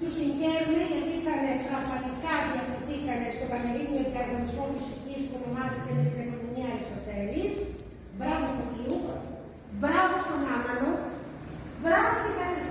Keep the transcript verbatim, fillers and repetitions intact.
Τους συγχαίρουμε γιατί ήταν πραγματικά διατεθήκανε στο Πανελλήνιο Διαγωνισμό Φυσικής που ονομάζεται με την επωνυμία Αριστοτέλης. Μπράβο Φωτίου, μπράβο στον Άμανο, μπράβο στην